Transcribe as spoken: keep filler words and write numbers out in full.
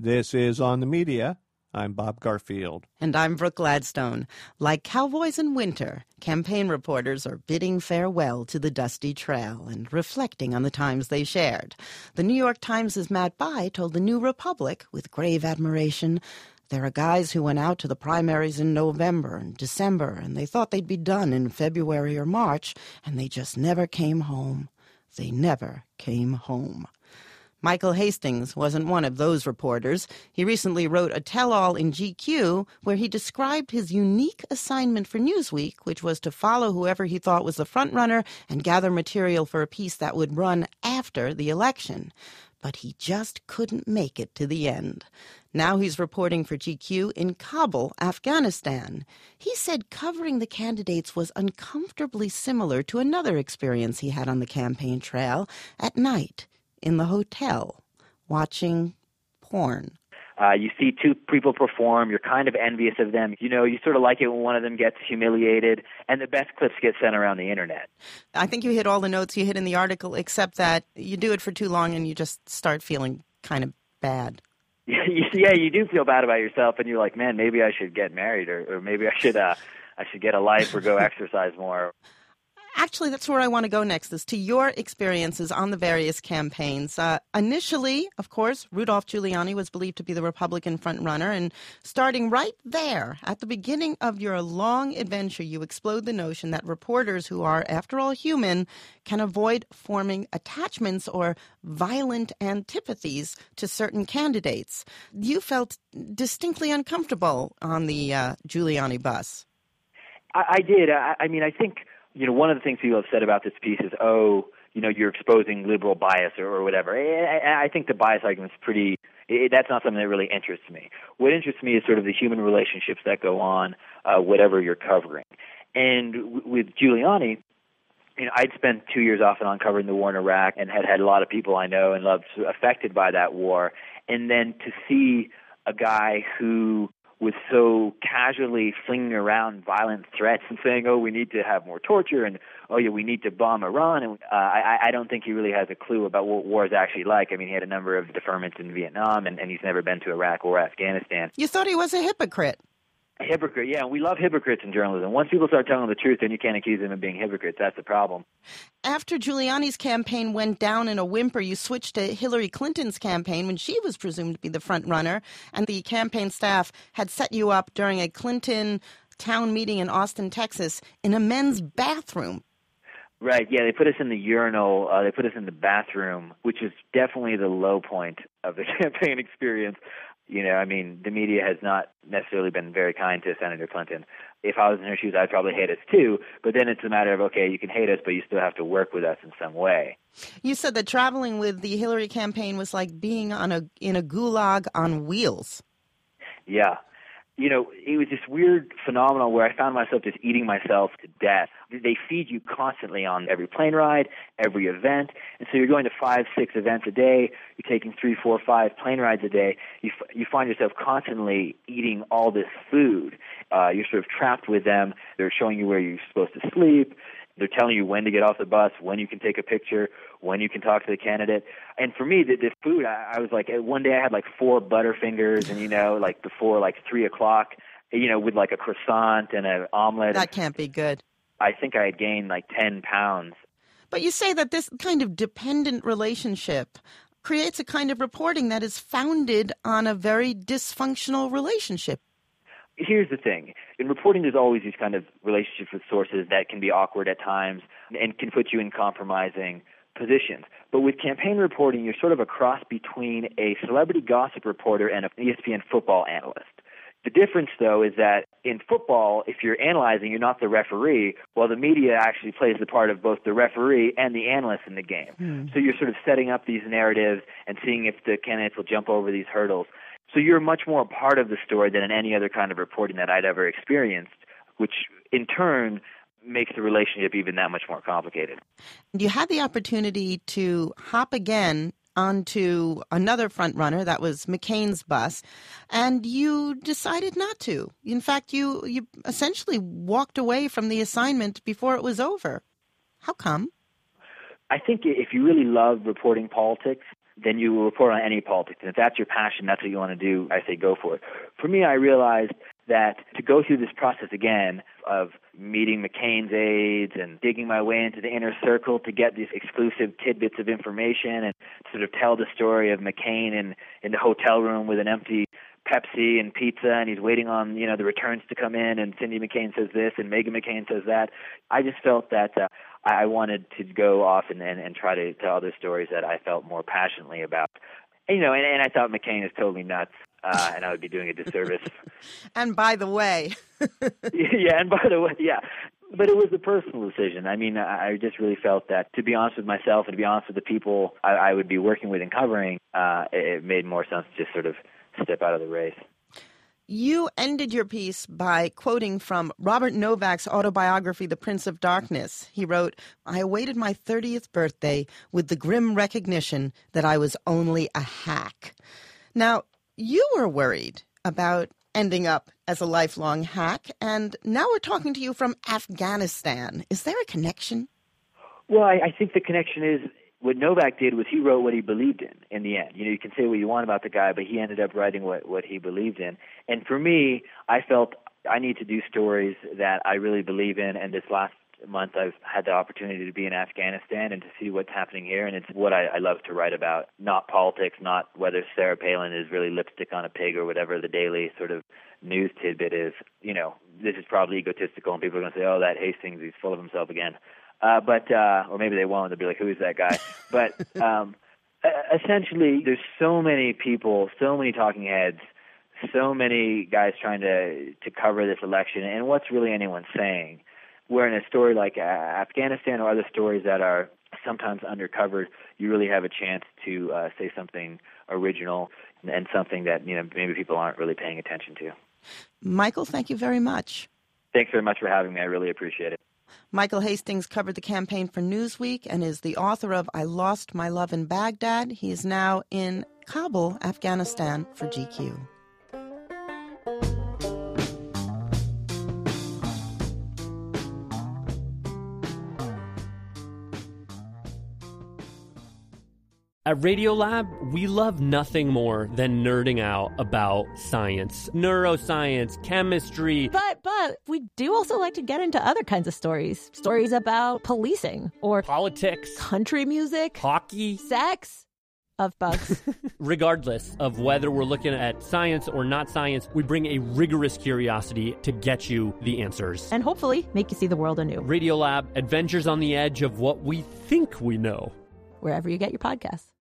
This is On the Media. I'm Bob Garfield. And I'm Brooke Gladstone. Like cowboys in winter, campaign reporters are bidding farewell to the dusty trail and reflecting on the times they shared. The New York Times' Matt Bai told the New Republic, with grave admiration, there are guys who went out to the primaries in November and December, and they thought they'd be done in February or March, and they just never came home. They never came home. Michael Hastings wasn't one of those reporters. He recently wrote a tell-all in G Q where he described his unique assignment for Newsweek, which was to follow whoever he thought was the frontrunner and gather material for a piece that would run after the election. But he just couldn't make it to the end. Now he's reporting for G Q in Kabul, Afghanistan. He said covering the candidates was uncomfortably similar to another experience he had on the campaign trail at night. In the hotel, watching porn. Uh, you see two people perform. You're kind of envious of them. You know, you sort of like it when one of them gets humiliated, and the best clips get sent around the internet. I think you hit all the notes you hit in the article, except that you do it for too long and you just start feeling kind of bad. Yeah, you do feel bad about yourself, and you're like, man, maybe I should get married, or, or maybe I should, uh, I should get a life or go exercise more. Actually, that's where I want to go next, is to your experiences on the various campaigns. Uh, initially, of course, Rudolph Giuliani was believed to be the Republican frontrunner, and starting right there, at the beginning of your long adventure, you explode the notion that reporters who are, after all, human, can avoid forming attachments or violent antipathies to certain candidates. You felt distinctly uncomfortable on the uh, Giuliani bus. I, I did. I, I mean, I think... You know, one of the things people have said about this piece is, oh, you know, you're exposing liberal bias or, or whatever. I, I think the bias argument is pretty it, – that's not something that really interests me. What interests me is sort of the human relationships that go on, uh, whatever you're covering. And w- with Giuliani, you know, I'd spent two years off and on covering the war in Iraq and had had a lot of people I know and loved affected by that war. And then to see a guy who – was so casually flinging around violent threats and saying, oh, we need to have more torture, and, oh, yeah, we need to bomb Iran. And uh, I, I don't think he really has a clue about what war is actually like. I mean, he had a number of deferments in Vietnam, and, and he's never been to Iraq or Afghanistan. You thought he was a hypocrite. A hypocrite, yeah. And we love hypocrites in journalism. Once people start telling the truth, then you can't accuse them of being hypocrites. That's the problem. After Giuliani's campaign went down in a whimper, you switched to Hillary Clinton's campaign when she was presumed to be the front runner, and the campaign staff had set you up during a Clinton town meeting in Austin, Texas, in a men's bathroom. Right, yeah, they put us in the urinal, uh, they put us in the bathroom, which is definitely the low point of the campaign experience. You know, I mean, the media has not necessarily been very kind to Senator Clinton. If I was in her shoes, I'd probably hate us too. But then it's a matter of, okay, you can hate us, but you still have to work with us in some way. You said that traveling with the Hillary campaign was like being on a in a gulag on wheels. Yeah. You know, it was this weird phenomenon where I found myself just eating myself to death. They feed you constantly on every plane ride, every event. And so you're going to five, six events a day. You're taking three, four, five plane rides a day. You f- you find yourself constantly eating all this food. Uh, you're sort of trapped with them. They're showing you where you're supposed to sleep. They're telling you when to get off the bus, when you can take a picture, when you can talk to the candidate. And for me, the, the food, I, I was like, one day I had like four Butterfingers and, you know, like before like three o'clock, you know, with like a croissant and an omelet. That can't be good. I think I had gained like ten pounds. But you say that this kind of dependent relationship creates a kind of reporting that is founded on a very dysfunctional relationship. Here's the thing. In reporting, there's always these kind of relationships with sources that can be awkward at times and can put you in compromising positions. But with campaign reporting, you're sort of a cross between a celebrity gossip reporter and an E S P N football analyst. The difference, though, is that in football, if you're analyzing, you're not the referee, while the media actually plays the part of both the referee and the analyst in the game. Hmm. So you're sort of setting up these narratives and seeing if the candidates will jump over these hurdles. So you're much more a part of the story than in any other kind of reporting that I'd ever experienced, which in turn makes the relationship even that much more complicated. You had the opportunity to hop again onto another front runner, that was McCain's bus, and you decided not to. In fact, you, you essentially walked away from the assignment before it was over. How come? I think if you really love reporting politics, then you will report on any politics. And if that's your passion, that's what you want to do, I say go for it. For me, I realized that to go through this process again of meeting McCain's aides and digging my way into the inner circle to get these exclusive tidbits of information and sort of tell the story of McCain in, in the hotel room with an empty Pepsi and pizza, and he's waiting on, you know, the returns to come in, and Cindy McCain says this and Meghan McCain says that. I just felt that uh, I wanted to go off and, and, and try to tell other stories that I felt more passionately about. And, you know, and, and I thought McCain is totally nuts, uh, and I would be doing a disservice. And by the way. yeah, and by the way, yeah. But it was a personal decision. I mean, I just really felt that, to be honest with myself and to be honest with the people I, I would be working with and covering, uh, it, it made more sense to just sort of step out of the race. You ended your piece by quoting from Robert Novak's autobiography, The Prince of Darkness. He wrote, "I awaited my thirtieth birthday with the grim recognition that I was only a hack." Now, you were worried about ending up as a lifelong hack, and now we're talking to you from Afghanistan. Is there a connection? Well, I, I think the connection is what Novak did was he wrote what he believed in in the end. You know, you can say what you want about the guy, but he ended up writing what, what he believed in. And for me, I felt I need to do stories that I really believe in, and this last month I've had the opportunity to be in Afghanistan and to see what's happening here, and it's what I, I love to write about, not politics, not whether Sarah Palin is really lipstick on a pig or whatever the daily sort of news tidbit is. You know, this is probably egotistical, and people are going to say, oh, that Hastings, he's full of himself again. Uh, but uh, or maybe they won't. They'll be like, who is that guy? But um, essentially, there's so many people, so many talking heads, so many guys trying to, to cover this election, and what's really anyone saying? Where in a story like uh, Afghanistan or other stories that are sometimes undercovered, you really have a chance to uh, say something original and something that, you know, maybe people aren't really paying attention to. Michael, thank you very much. Thanks very much for having me. I really appreciate it. Michael Hastings covered the campaign for Newsweek and is the author of I Lost My Love in Baghdad. He is now in Kabul, Afghanistan, for G Q. At Radiolab, we love nothing more than nerding out about science, neuroscience, chemistry. But, but, we do also like to get into other kinds of stories. Stories about policing or politics, country music, hockey, sex, of bugs. Regardless of whether we're looking at science or not science, we bring a rigorous curiosity to get you the answers. And hopefully make you see the world anew. Radiolab, adventures on the edge of what we think we know. Wherever you get your podcasts.